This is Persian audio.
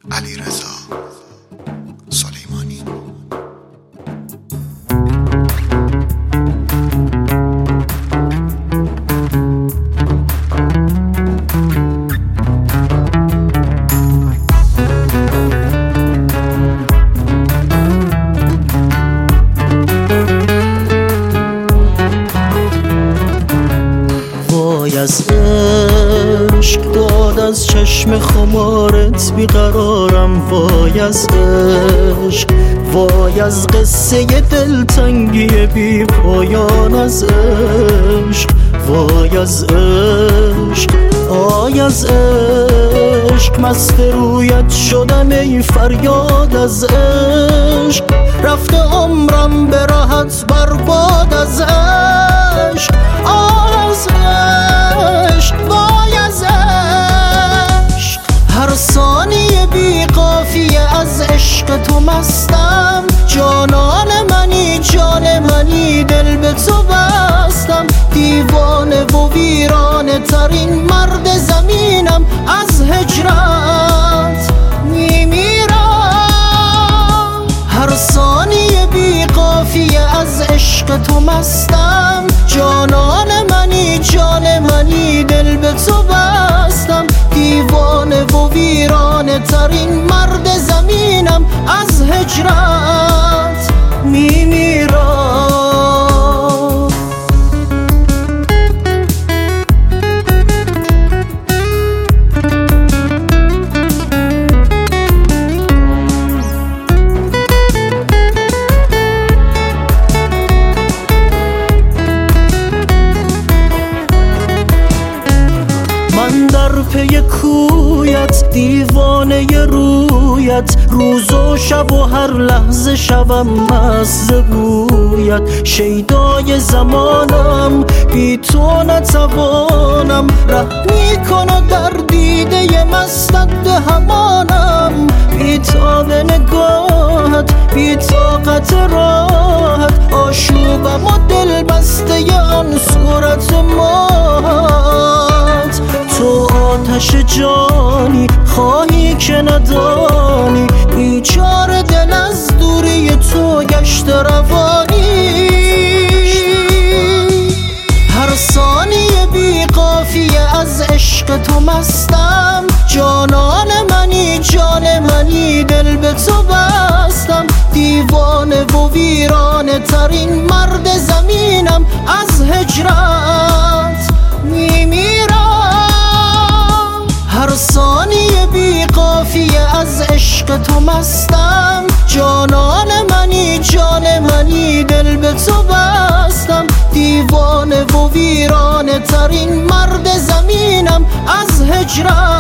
علیرضا سلیمانی. وای از عشق داد از چشم خمارت بیقرارم، وای از عشق، وای از قصه دلتنگی بی پایان از عشق، وای از عشق، آی از عشق، مست رویت شدم ای فریاد از عشق، رفته عمرم به راحت برباد از عشق، از عشق، وای از عشق، هر ثانیه بی قافیه از عشق تو مستم، جانان منی جان منی دل به تو بستم، دیوانه و ویرانه ترین مرد زمینم، از هجرت میمیرم، هر ثانیه بی قافیه از عشق تو مستم، جانان منی جان منی دل به تو بستم، دیوانه و ویرانه ترین مرد زمینم، از هجرت میمیرم. من در پی کویت دیوانه رویت، روز و شب و هر لحظه شبم مست ز بویت، شیدای زمانم بی تو نتوانم، رحمی کن و در دیده مستت همانم، بی تاب نگاهت بی طاقت راحت، آشوبم و دل بسته آن صورت ماهت، تو آتش جانی خواهی که ندانی، بیچاره دل از دوری تو گشت روانی، هر ثانیه بی قافیه از عشق تو مستم، جانان منی جان منی دل به تو بستم، دیوانه و ویرانه ترین مرد زمینم، از هجرت میمیرم، هر ثانیه بی قافیه از عشق تو مستم، جانان منی جان منی دل به تو بستم، دیوانه و ویرانه ترین مرد زمینم، از هجرت